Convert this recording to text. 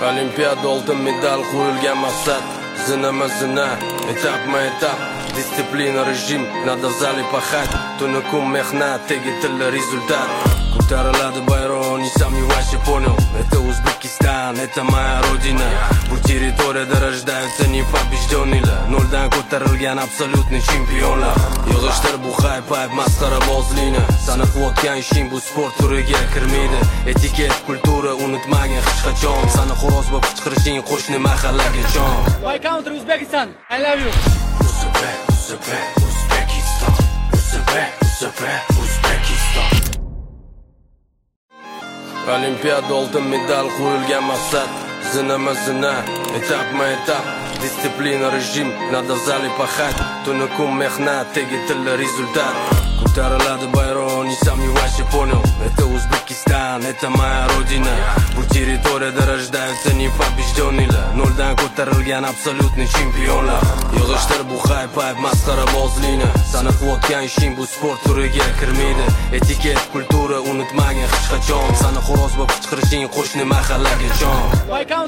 Olimpiada oltin medal qo'yilgan maqsad. Zina etap disiplina rejim, надо в зале пахать. Tuni kun mehnat, tegitili результат. Ko'tariladi bayroq, не сомневайся, понял. Это Узбекистан, это моя родина. Bu territoriyada рождаются непобежденные. Noldan ko'tarilgan absolutniy chempionlar. Yig'ishtir bu hype masxarabozlikni. Sana qilayotgan ishing bu sport turiga kirmaydi. Etiket, kultura unutmagin hech qachon. Sana xo'roz bo'lib qichqirishing qo'shni mahallaga jon. My country Uzbekistan, I love you. Uzbekistan. Olimpiada oltin medal qo'yilgan maqsad. Zina etap disiplina rejim, надо в зале пахать. Tuni kun mehnat, tegitili результат. Ko'tariladi bayroq, не сомневайся, понял. Это Узбекистан, это моя родина. Bu territoriyada рождаются непобежденные. Noldan ko'tarilgan absolutniy chempionlar. Yig'ishtir bu hype masxarabozlikni. Sana qilayotgan ishing bu sport turiga kirmaydi. Etiket, kultura unutmagin hech qachon. Sana xo'roz bo'lib qichqirishing qo'shni mahallaga jon.